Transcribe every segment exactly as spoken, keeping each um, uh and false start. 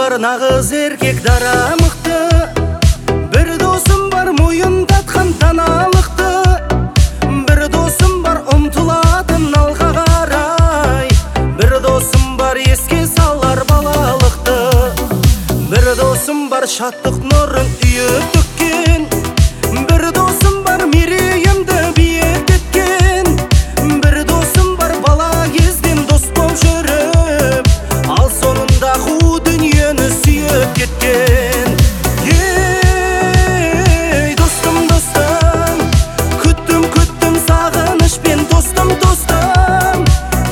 бар нағыз еркек дара мықты, бір досым бар мойындатқан даналықты, бір досым бар ұмтылатын алға қарай, бір досым бар еске салар балалықты, бір досым бар шаттық нұрын үйіп төккен, бір досым бар мерейімді биік еткен, бір досым бар бала кезден дос боп жүріп, ал соңында қу дүниені сүйіп кеткен. Ей достым, достым, күттім, күттім сағынышпен, достым, достым.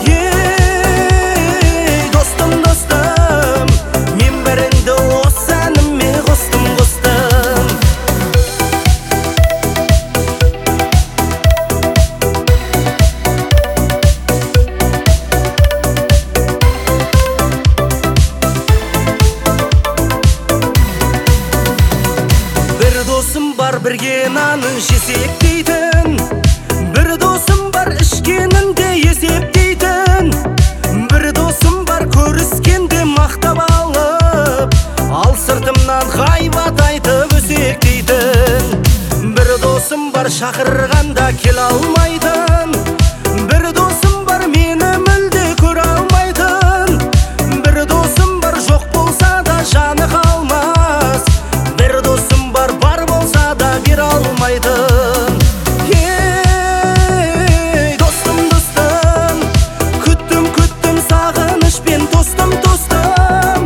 Ей достым, достым, мен бәріңді осы әніме қостым, қостым. Бір досым бар бірге нанын жесек дейтін, бір досым бар ішкенінде есептейтін, бір досым бар көріскенде мақтап алып, ал сыртымнан ғайбат айтып өсектейтін, бір досым бар шақырғанда келе алмайтын, бір досым бар мені мүлде көре алмайтын, бір досым бар жоқ болса да жаны қалмас, бір досым бар бар болса да бере алмайтын. Ей достым, достым, күттім, күттім сағынышпен, достым, достым.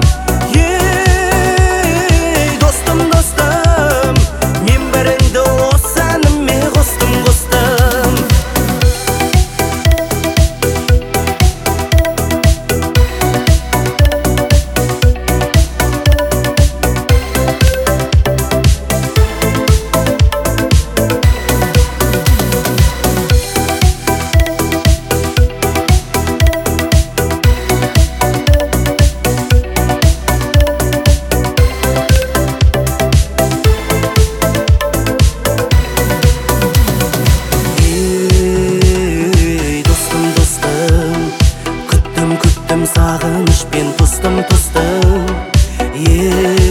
Ей достым, достым, мен бәріңді осы әніме қостым, қостым. Ей достым, достым, күттім, күттім сағынышпен, тостым, тостым. Ей